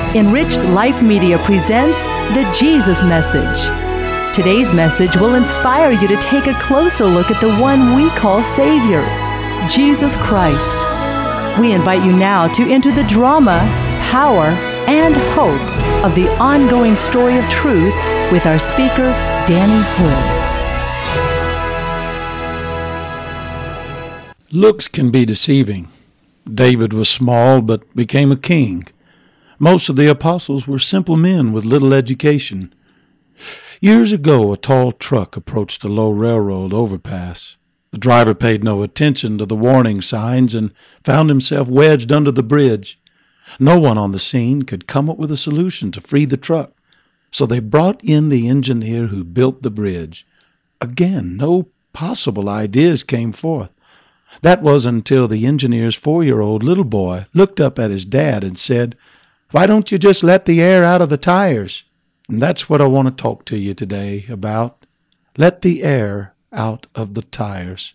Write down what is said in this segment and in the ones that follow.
Enriched Life Media presents the Jesus Message. Today's message will inspire you to take a closer look at the one we call Savior, Jesus Christ. We invite you now to enter the drama, power, and hope of the ongoing story of truth with our speaker, Danny Hood. Looks can be deceiving. David was small but became a king. Most of the apostles were simple men with little education. Years ago, a tall truck approached a low railroad overpass. The driver paid no attention to the warning signs and found himself wedged under the bridge. No one on the scene could come up with a solution to free the truck, so they brought in the engineer who built the bridge. Again, no possible ideas came forth. That was until the engineer's 4-year-old little boy looked up at his dad and said, "Why don't you just let the air out of the tires?" And that's what I want to talk to you today about. Let the air out of the tires.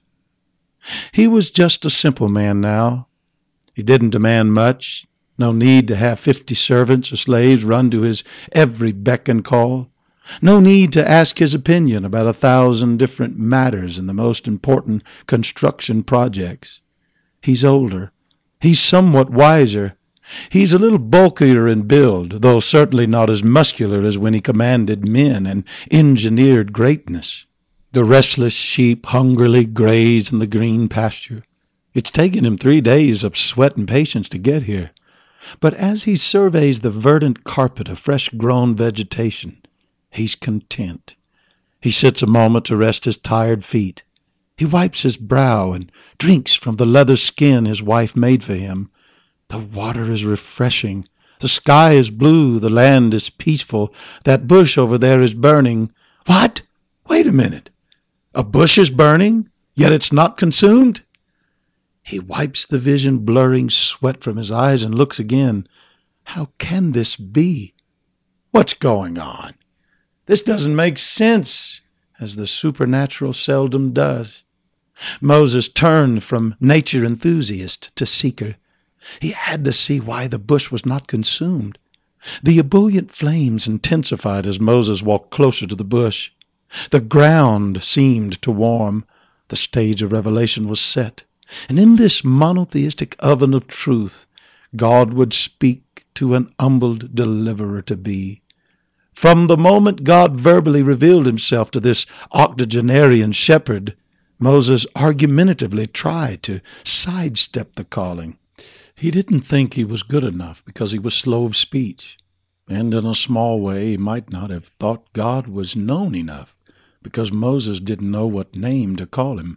He was just a simple man now. He didn't demand much. No need to have 50 servants or slaves run to his every beck and call. No need to ask his opinion about 1,000 different matters in the most important construction projects. He's older. He's somewhat wiser. He's a little bulkier in build, though certainly not as muscular as when he commanded men and engineered greatness. The restless sheep hungrily graze in the green pasture. It's taken him 3 days of sweat and patience to get here. But as he surveys the verdant carpet of fresh-grown vegetation, he's content. He sits a moment to rest his tired feet. He wipes his brow and drinks from the leather skin his wife made for him. The water is refreshing. The sky is blue. The land is peaceful. That bush over there is burning. What? Wait a minute. A bush is burning, yet it's not consumed? He wipes the vision-blurring sweat from his eyes and looks again. How can this be? What's going on? This doesn't make sense, as the supernatural seldom does. Moses turned from nature enthusiast to seeker. He had to see why the bush was not consumed. The ebullient flames intensified as Moses walked closer to the bush. The ground seemed to warm. The stage of revelation was set. And in this monotheistic oven of truth, God would speak to an humbled deliverer-to-be. From the moment God verbally revealed himself to this octogenarian shepherd, Moses argumentatively tried to sidestep the calling. He didn't think he was good enough because he was slow of speech, and in a small way he might not have thought God was known enough because Moses didn't know what name to call him.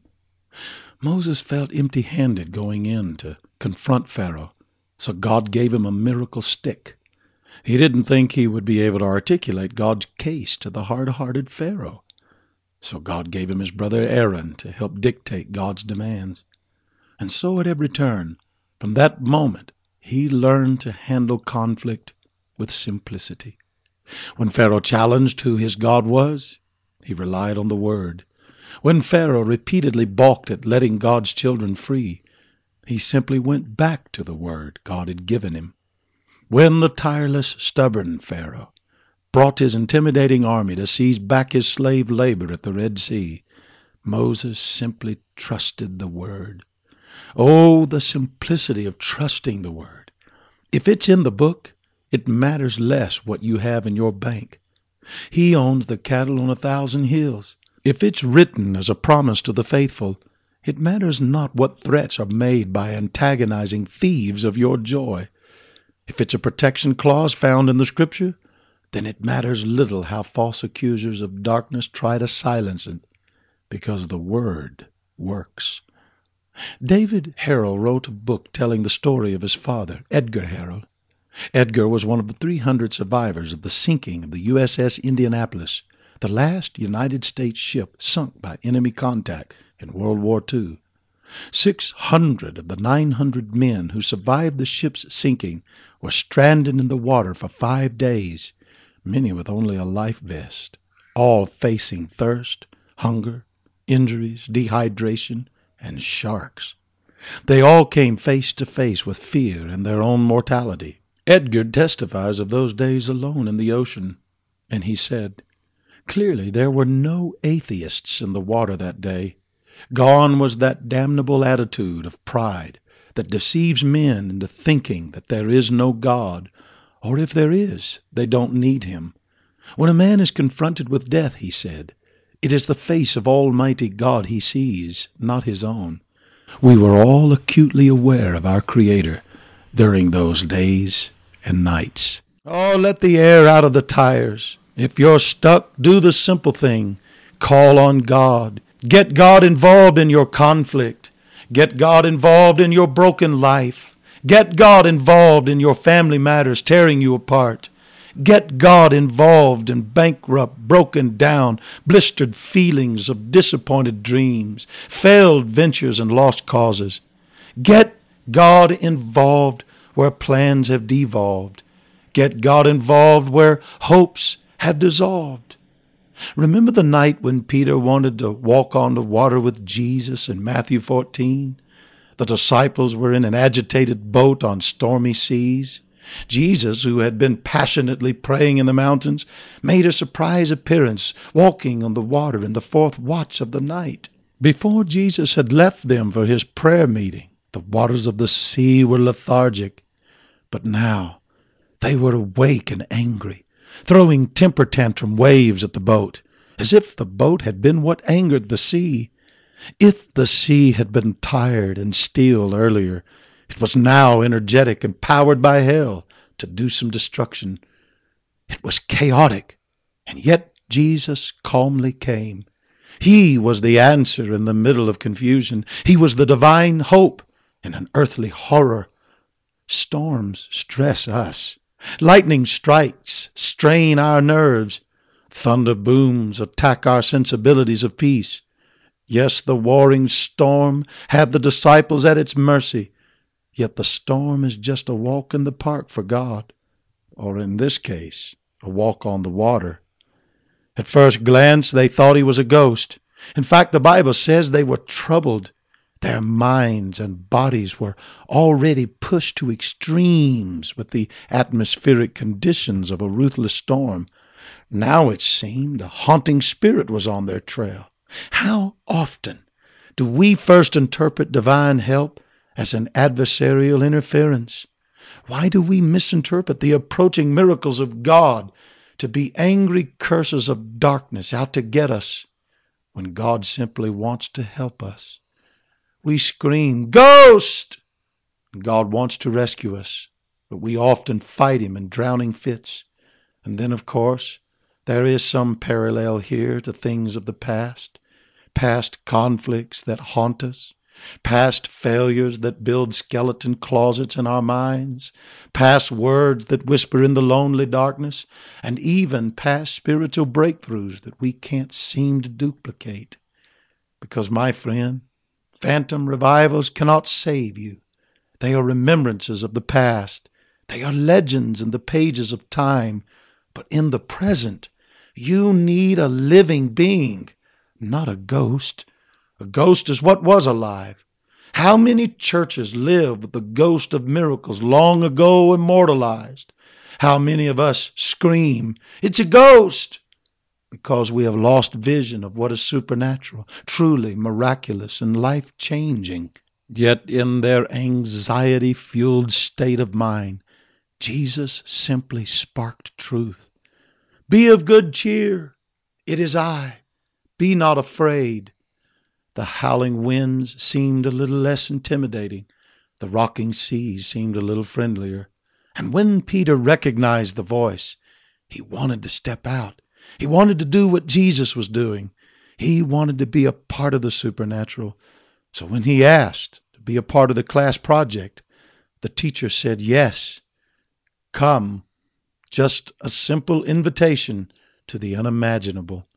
Moses felt empty-handed going in to confront Pharaoh, so God gave him a miracle stick. He didn't think he would be able to articulate God's case to the hard-hearted Pharaoh, so God gave him his brother Aaron to help dictate God's demands. And so at every turn, from that moment, he learned to handle conflict with simplicity. When Pharaoh challenged who his God was, he relied on the Word. When Pharaoh repeatedly balked at letting God's children free, he simply went back to the Word God had given him. When the tireless, stubborn Pharaoh brought his intimidating army to seize back his slave labor at the Red Sea, Moses simply trusted the Word. Oh, the simplicity of trusting the Word. If it's in the book, it matters less what you have in your bank. He owns the cattle on 1,000 hills. If it's written as a promise to the faithful, it matters not what threats are made by antagonizing thieves of your joy. If it's a protection clause found in the Scripture, then it matters little how false accusers of darkness try to silence it, because the Word works. David Harrell wrote a book telling the story of his father, Edgar Harrell. Edgar was one of the 300 survivors of the sinking of the USS Indianapolis, the last United States ship sunk by enemy contact in World War II. 600 of the 900 men who survived the ship's sinking were stranded in the water for 5 days, many with only a life vest, all facing thirst, hunger, injuries, dehydration, and sharks. They all came face to face with fear and their own mortality. Edgar testifies of those days alone in the ocean, and he said, "Clearly there were no atheists in the water that day. Gone was that damnable attitude of pride that deceives men into thinking that there is no God, or if there is, they don't need him. When a man is confronted with death," he said, "it is the face of Almighty God he sees, not his own." We were all acutely aware of our Creator during those days and nights. Oh, let the air out of the tires. If you're stuck, do the simple thing. Call on God. Get God involved in your conflict. Get God involved in your broken life. Get God involved in your family matters tearing you apart. Get God involved in bankrupt, broken down, blistered feelings of disappointed dreams, failed ventures and lost causes. Get God involved where plans have devolved. Get God involved where hopes have dissolved. Remember the night when Peter wanted to walk on the water with Jesus in Matthew 14? The disciples were in an agitated boat on stormy seas. Jesus, who had been passionately praying in the mountains, made a surprise appearance, walking on the water in the fourth watch of the night. Before Jesus had left them for his prayer meeting, the waters of the sea were lethargic. But now they were awake and angry, throwing temper tantrum waves at the boat, as if the boat had been what angered the sea. If the sea had been tired and still earlier, it was now energetic and powered by hell to do some destruction. It was chaotic, and yet Jesus calmly came. He was the answer in the middle of confusion. He was the divine hope in an earthly horror. Storms stress us. Lightning strikes, strain our nerves. Thunder booms attack our sensibilities of peace. Yes, the warring storm had the disciples at its mercy. Yet the storm is just a walk in the park for God, or in this case, a walk on the water. At first glance, they thought he was a ghost. In fact, the Bible says they were troubled. Their minds and bodies were already pushed to extremes with the atmospheric conditions of a ruthless storm. Now it seemed a haunting spirit was on their trail. How often do we first interpret divine help as an adversarial interference? Why do we misinterpret the approaching miracles of God to be angry curses of darkness out to get us, when God simply wants to help us? We scream, "Ghost!" God wants to rescue us, but we often fight him in drowning fits. And then, of course, there is some parallel here to things of the past conflicts that haunt us, past failures that build skeleton closets in our minds, past words that whisper in the lonely darkness, and even past spiritual breakthroughs that we can't seem to duplicate. Because, my friend, phantom revivals cannot save you. They are remembrances of the past. They are legends in the pages of time. But in the present, you need a living being, not a ghost. A ghost is what was alive. How many churches live with the ghost of miracles long ago immortalized? How many of us scream, "It's a ghost!" because we have lost vision of what is supernatural, truly miraculous and life-changing. Yet in their anxiety-fueled state of mind, Jesus simply sparked truth. "Be of good cheer. It is I. Be not afraid." The howling winds seemed a little less intimidating. The rocking seas seemed a little friendlier. And when Peter recognized the voice, he wanted to step out. He wanted to do what Jesus was doing. He wanted to be a part of the supernatural. So when he asked to be a part of the class project, the teacher said yes. Come. Just a simple invitation to the unimaginable.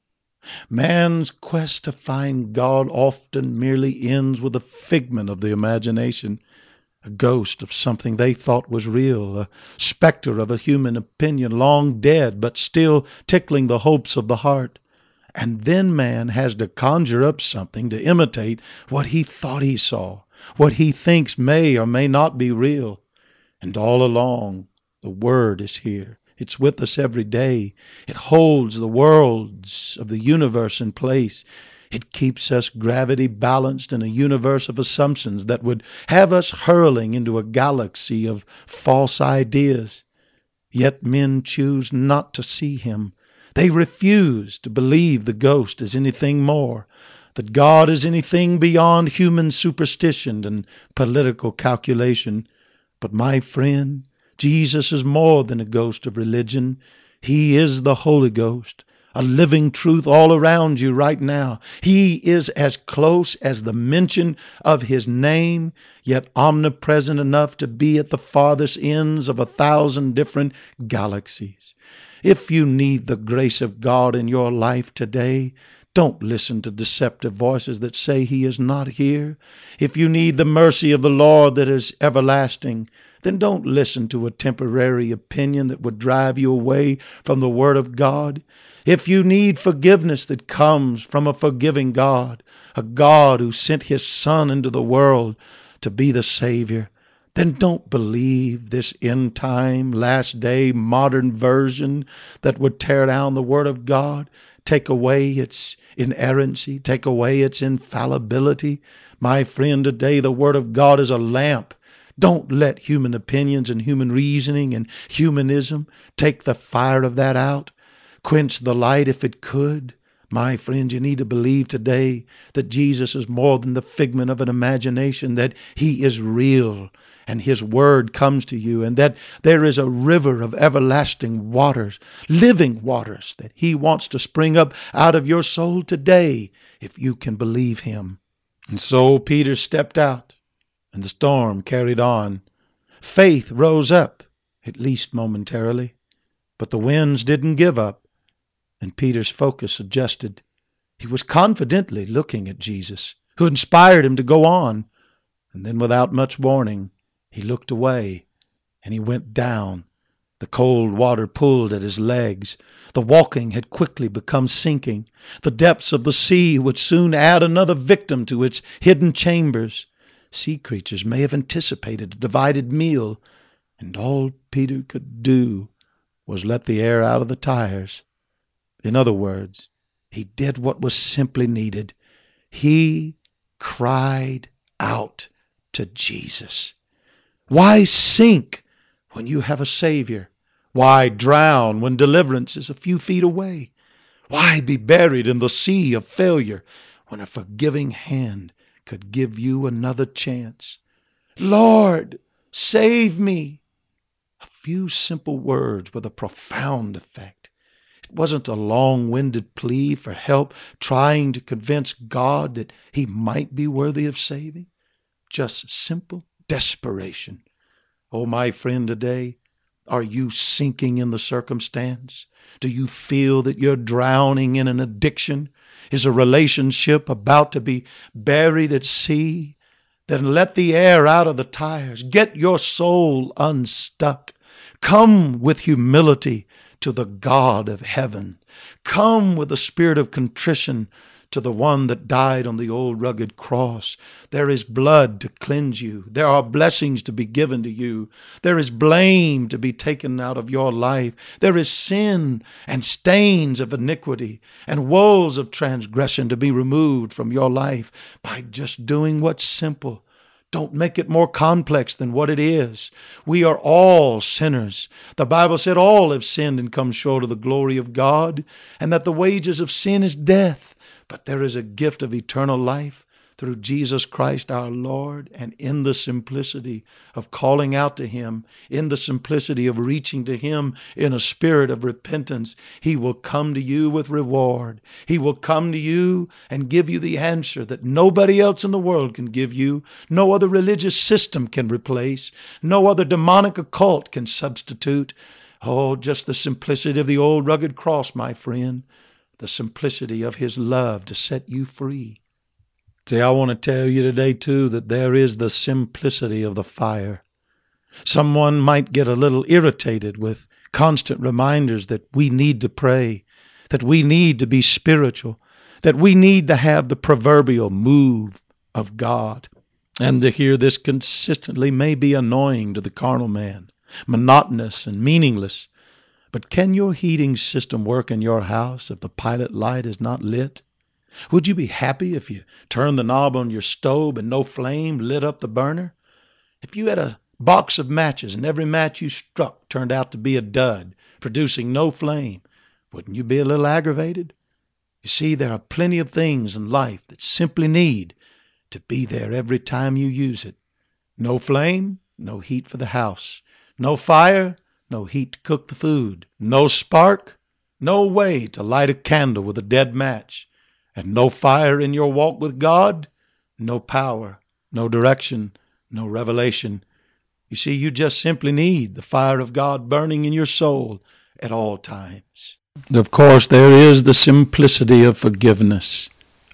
Man's quest to find God often merely ends with a figment of the imagination, a ghost of something they thought was real, a specter of a human opinion long dead but still tickling the hopes of the heart. And then man has to conjure up something to imitate what he thought he saw, what he thinks may or may not be real. And all along, The Word is here. It's with us every day. It holds the worlds of the universe in place. It keeps us gravity balanced in a universe of assumptions that would have us hurling into a galaxy of false ideas. Yet men choose not to see Him. They refuse to believe the ghost is anything more, that God is anything beyond human superstition and political calculation. But my friend, Jesus is more than a ghost of religion. He is the Holy Ghost, a living truth all around you right now. He is as close as the mention of His name, yet omnipresent enough to be at the farthest ends of 1,000 different galaxies. If you need the grace of God in your life today, don't listen to deceptive voices that say He is not here. If you need the mercy of the Lord that is everlasting, then don't listen to a temporary opinion that would drive you away from the Word of God. If you need forgiveness that comes from a forgiving God, a God who sent His Son into the world to be the Savior, then don't believe this end-time, last-day, modern version that would tear down the Word of God, take away its inerrancy, take away its infallibility. My friend, today the Word of God is a lamp. Don't let human opinions and human reasoning and humanism take the fire of that out. Quench the light if it could. My friend, you need to believe today that Jesus is more than the figment of an imagination, that He is real and His Word comes to you, and that there is a river of everlasting waters, living waters, that He wants to spring up out of your soul today if you can believe Him. And so Peter stepped out, and the storm carried on. Faith rose up, at least momentarily, but the winds didn't give up, and Peter's focus adjusted. He was confidently looking at Jesus, who inspired him to go on, and then without much warning, he looked away, and he went down. The cold water pulled at his legs. The walking had quickly become sinking. The depths of the sea would soon add another victim to its hidden chambers. Sea creatures may have anticipated a divided meal, and all Peter could do was let the air out of the tires. In other words, he did what was simply needed. He cried out to Jesus. Why sink when you have a Savior? Why drown when deliverance is a few feet away? Why be buried in the sea of failure when a forgiving hand could give you another chance? Lord, save me. A few simple words with a profound effect. It wasn't a long-winded plea for help, trying to convince God that He might be worthy of saving. Just simple desperation. Oh, my friend, today, are you sinking in the circumstance? Do you feel that you're drowning in an addiction? Is a relationship about to be buried at sea? Then let the air out of the tires. Get your soul unstuck. Come with humility to the God of heaven. Come with a spirit of contrition to the one that died on the old rugged cross. There is blood to cleanse you. There are blessings to be given to you. There is blame to be taken out of your life. There is sin and stains of iniquity and woes of transgression to be removed from your life by just doing what's simple. Don't make it more complex than what it is. We are all sinners. The Bible said all have sinned and come short of the glory of God, and that the wages of sin is death. But there is a gift of eternal life through Jesus Christ our Lord, and in the simplicity of calling out to Him, in the simplicity of reaching to Him in a spirit of repentance, He will come to you with reward. He will come to you and give you the answer that nobody else in the world can give you, no other religious system can replace, no other demonic occult can substitute. Oh, just the simplicity of the old rugged cross, my friend. The simplicity of His love to set you free. See, I want to tell you today, too, that there is the simplicity of the fire. Someone might get a little irritated with constant reminders that we need to pray, that we need to be spiritual, that we need to have the proverbial move of God. And to hear this consistently may be annoying to the carnal man. monotonous and meaningless. But can your heating system work in your house if the pilot light is not lit? Would you be happy if you turned the knob on your stove and no flame lit up the burner? If you had a box of matches and every match you struck turned out to be a dud, producing no flame, wouldn't you be a little aggravated? You see, there are plenty of things in life that simply need to be there every time you use it. No flame, no heat for the house. No fire, no heat to cook the food. No spark, no way to light a candle with a dead match. And no fire in your walk with God, no power, no direction, no revelation. You see, you just simply need the fire of God burning in your soul at all times. Of course, there is the simplicity of forgiveness,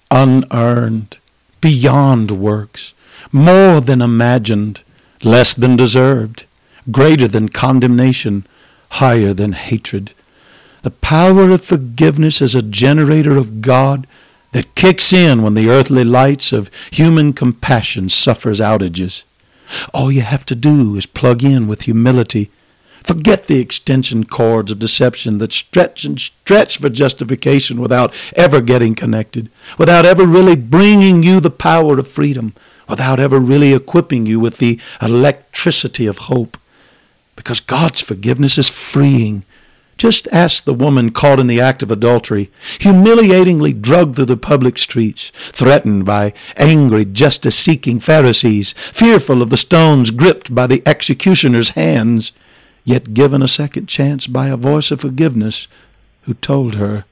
unearned, beyond works, more than imagined, less than deserved, greater than condemnation, higher than hatred. The power of forgiveness is a generator of God that kicks in when the earthly lights of human compassion suffers outages. All you have to do is plug in with humility. Forget the extension cords of deception that stretch and stretch for justification without ever getting connected, without ever really bringing you the power of freedom, without ever really equipping you with the electricity of hope. Because God's forgiveness is freeing. Just ask the woman caught in the act of adultery, humiliatingly drugged through the public streets, threatened by angry justice-seeking Pharisees, fearful of the stones gripped by the executioner's hands, yet given a second chance by a voice of forgiveness who told her,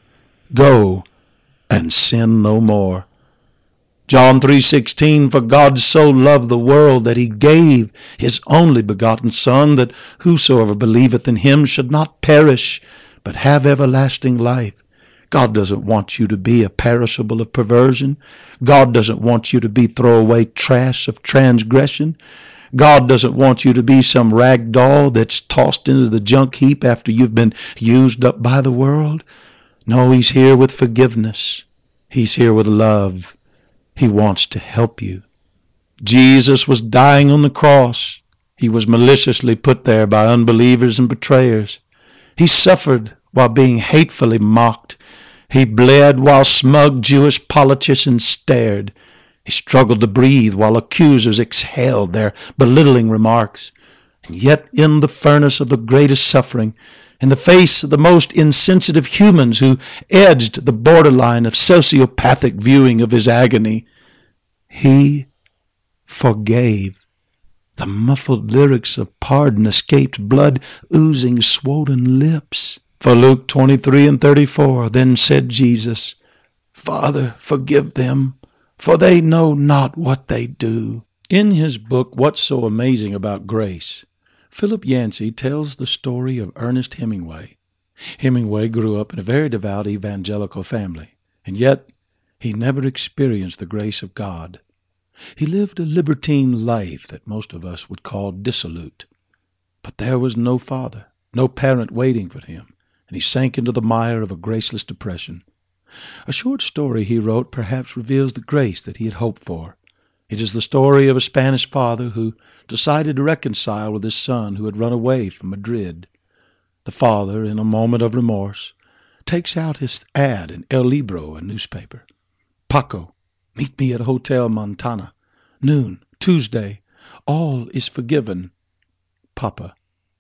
"Go and sin no more." John 3:16, "For God so loved the world that he gave his only begotten Son, that whosoever believeth in him should not perish, but have everlasting life." God doesn't want you to be a perishable of perversion. God doesn't want you to be throwaway trash of transgression. God doesn't want you to be some rag doll that's tossed into the junk heap after you've been used up by the world. No, he's here with forgiveness. He's here with love. He wants to help you. Jesus was dying on the cross. He was maliciously put there by unbelievers and betrayers. He suffered while being hatefully mocked. He bled while smug Jewish politicians stared. He struggled to breathe while accusers exhaled their belittling remarks. And yet in the furnace of the greatest suffering, in the face of the most insensitive humans who edged the borderline of sociopathic viewing of his agony, he forgave. The muffled lyrics of pardon escaped blood-oozing, swollen lips. For Luke 23:34, then said Jesus, "Father, forgive them, for they know not what they do." In his book, What's So Amazing About Grace, Philip Yancey tells the story of Ernest Hemingway. Hemingway grew up in a very devout evangelical family, and yet he never experienced the grace of God. He lived a libertine life that most of us would call dissolute. But there was no father, no parent waiting for him, and he sank into the mire of a graceless depression. A short story he wrote perhaps reveals the grace that he had hoped for. It is the story of a Spanish father who decided to reconcile with his son who had run away from Madrid. The father, in a moment of remorse, takes out his ad in El Libro, a newspaper. "Paco, meet me at Hotel Montana. Noon, Tuesday. All is forgiven. Papa."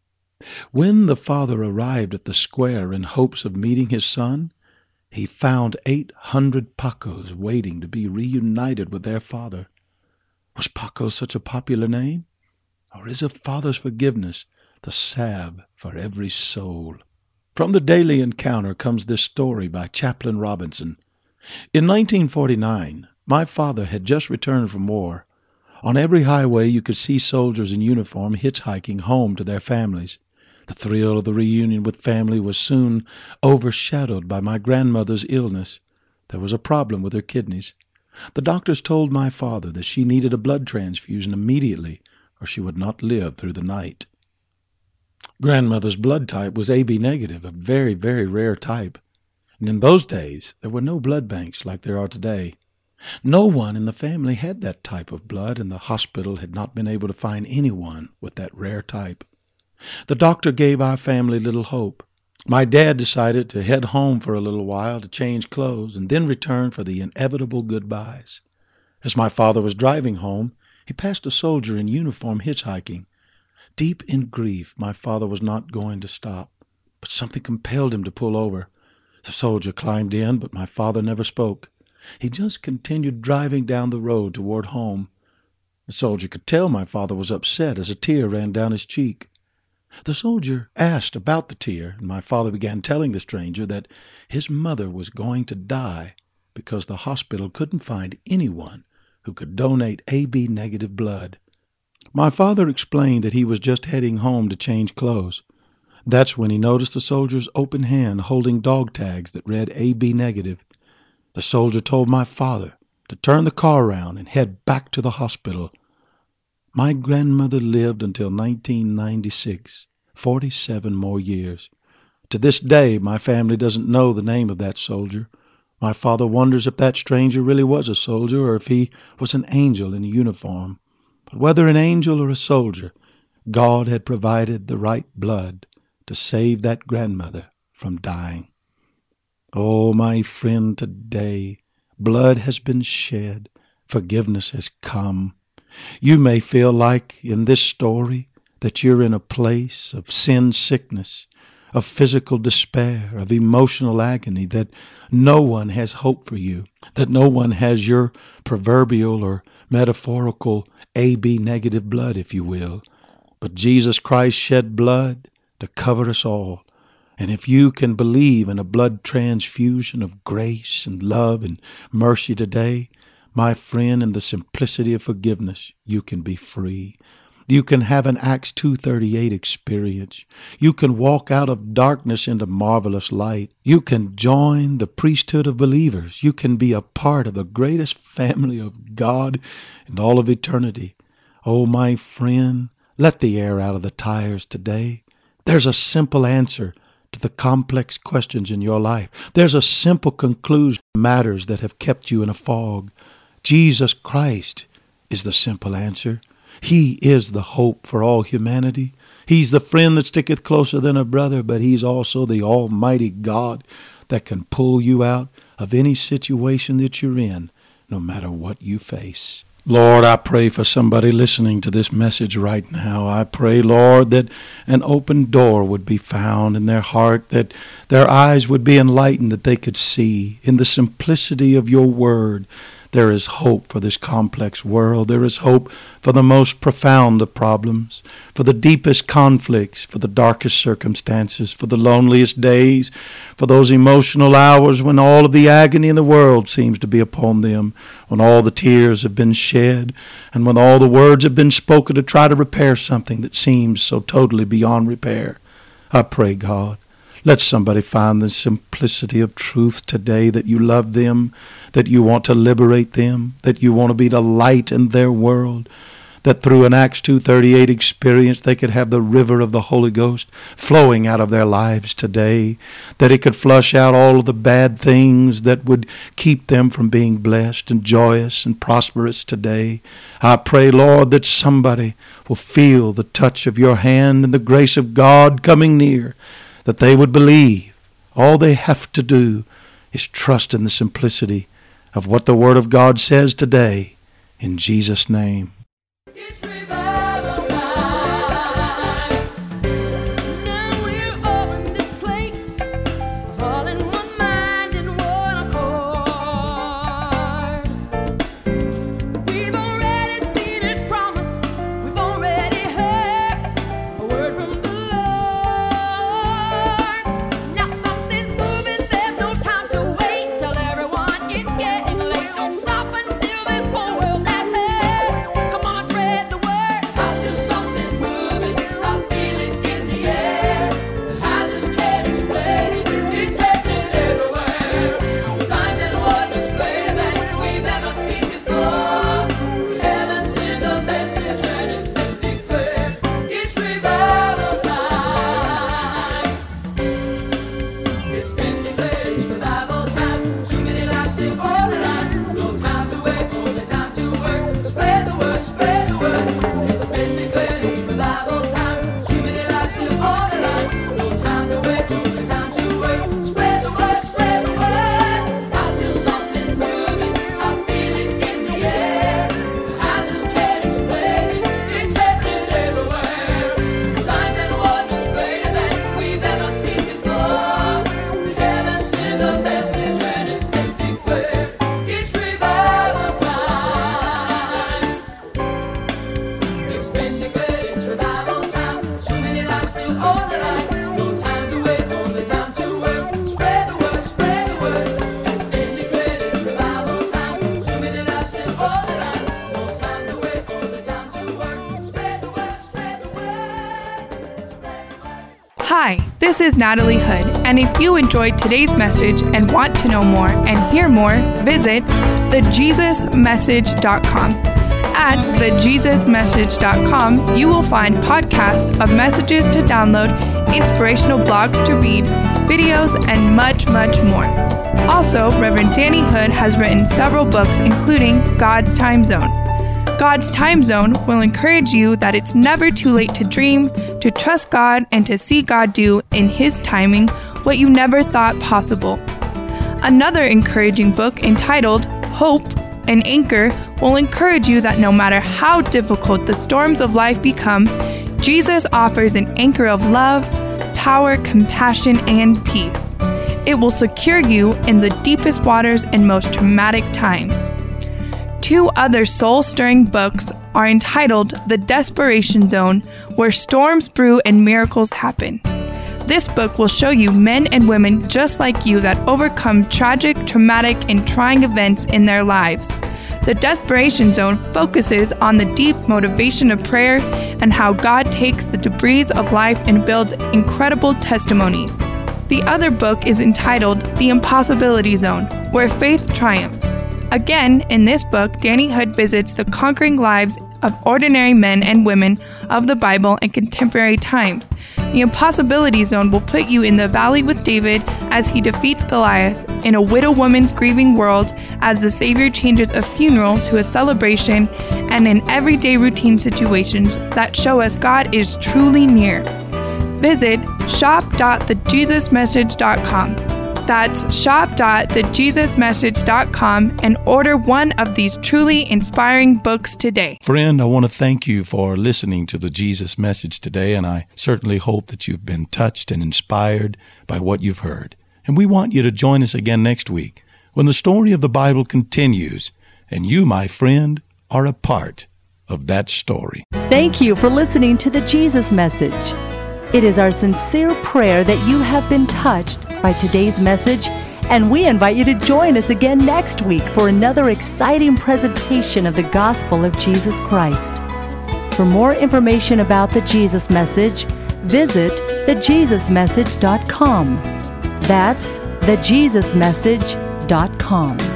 When the father arrived at the square in hopes of meeting his son, he found 800 Pacos waiting to be reunited with their father. Was Paco such a popular name? Or is a father's forgiveness the salve for every soul? From the Daily Encounter comes this story by Chaplain Robinson. In 1949, my father had just returned from war. On every highway you could see soldiers in uniform hitchhiking home to their families. The thrill of the reunion with family was soon overshadowed by my grandmother's illness. There was a problem with her kidneys. The doctors told my father that she needed a blood transfusion immediately, or she would not live through the night. Grandmother's blood type was AB negative, a very, very rare type. And in those days, there were no blood banks like there are today. No one in the family had that type of blood, and the hospital had not been able to find anyone with that rare type. The doctor gave our family little hope. My dad decided to head home for a little while to change clothes and then return for the inevitable goodbyes. As my father was driving home, he passed a soldier in uniform hitchhiking. Deep in grief, my father was not going to stop, but something compelled him to pull over. The soldier climbed in, but my father never spoke. He just continued driving down the road toward home. The soldier could tell my father was upset as a tear ran down his cheek. The soldier asked about the tear, and my father began telling the stranger that his mother was going to die because the hospital couldn't find anyone who could donate AB negative blood. My father explained that he was just heading home to change clothes. That's when he noticed the soldier's open hand holding dog tags that read AB negative. The soldier told my father to turn the car around and head back to the hospital. My grandmother lived until 1996, 47 more years. To this day, my family doesn't know the name of that soldier. My father wonders if that stranger really was a soldier or if he was an angel in a uniform. But whether an angel or a soldier, God had provided the right blood to save that grandmother from dying. Oh, my friend, today, blood has been shed, forgiveness has come. You may feel like in this story that you're in a place of sin sickness, of physical despair, of emotional agony, that no one has hope for you, that no one has your proverbial or metaphorical AB negative blood, if you will. But Jesus Christ shed blood to cover us all. And if you can believe in a blood transfusion of grace and love and mercy today, my friend, in the simplicity of forgiveness, you can be free. You can have an Acts 2:38 experience. You can walk out of darkness into marvelous light. You can join the priesthood of believers. You can be a part of the greatest family of God in all of eternity. Oh, my friend, let the air out of the tires today. There's a simple answer to the complex questions in your life. There's a simple conclusion to matters that have kept you in a fog. Jesus Christ is the simple answer. He is the hope for all humanity. He's the friend that sticketh closer than a brother, but he's also the almighty God that can pull you out of any situation that you're in, no matter what you face. Lord, I pray for somebody listening to this message right now. I pray, Lord, that an open door would be found in their heart, that their eyes would be enlightened, that they could see in the simplicity of your word. There is hope for this complex world. There is hope for the most profound of problems, for the deepest conflicts, for the darkest circumstances, for the loneliest days, for those emotional hours when all of the agony in the world seems to be upon them, when all the tears have been shed, and when all the words have been spoken to try to repair something that seems so totally beyond repair. I pray, God, let somebody find the simplicity of truth today, that you love them, that you want to liberate them, that you want to be the light in their world, that through an Acts 2:38 experience they could have the river of the Holy Ghost flowing out of their lives today, that it could flush out all of the bad things that would keep them from being blessed and joyous and prosperous today. I pray, Lord, that somebody will feel the touch of your hand and the grace of God coming near, that they would believe. All they have to do is trust in the simplicity of what the Word of God says today. In Jesus' name. It's revival time. Now we're all in this place, all in one mind and one accord. We've already seen His promise. We've already heard a word from the Lord. Now something's moving. There's no time to wait. Tell everyone it's getting late. Don't stop until this whole world has heard. Come on, spread the word. Hi, this is Natalie Hood, and if you enjoyed today's message and want to know more and hear more, visit thejesusmessage.com. At thejesusmessage.com, you will find podcasts of messages to download, inspirational blogs to read, videos, and much, much more. Also, Reverend Danny Hood has written several books, including God's Time Zone. God's Time Zone will encourage you that it's never too late to dream, to trust God, and to see God do in His timing what you never thought possible. Another encouraging book entitled Hope, an Anchor, will encourage you that no matter how difficult the storms of life become, Jesus offers an anchor of love, power, compassion, and peace. It will secure you in the deepest waters and most traumatic times. Two other soul-stirring books are entitled The Desperation Zone, where storms brew and miracles happen. This book will show you men and women just like you that overcome tragic, traumatic, and trying events in their lives. The Desperation Zone focuses on the deep motivation of prayer and how God takes the debris of life and builds incredible testimonies. The other book is entitled The Impossibility Zone, where faith triumphs. Again, in this book, Danny Hood visits the conquering lives of ordinary men and women of the Bible in contemporary times. The Impossibility Zone will put you in the valley with David as he defeats Goliath, in a widow woman's grieving world as the Savior changes a funeral to a celebration, and in everyday routine situations that show us God is truly near. Visit shop.thejesusmessage.com. That's shop.thejesusmessage.com and order one of these truly inspiring books today. Friend, I want to thank you for listening to the Jesus Message today, and I certainly hope that you've been touched and inspired by what you've heard. And we want you to join us again next week when the story of the Bible continues, and you, my friend, are a part of that story. Thank you for listening to the Jesus Message. It is our sincere prayer that you have been touched by today's message, and we invite you to join us again next week for another exciting presentation of the gospel of Jesus Christ. For more information about the Jesus Message, visit thejesusmessage.com. That's thejesusmessage.com.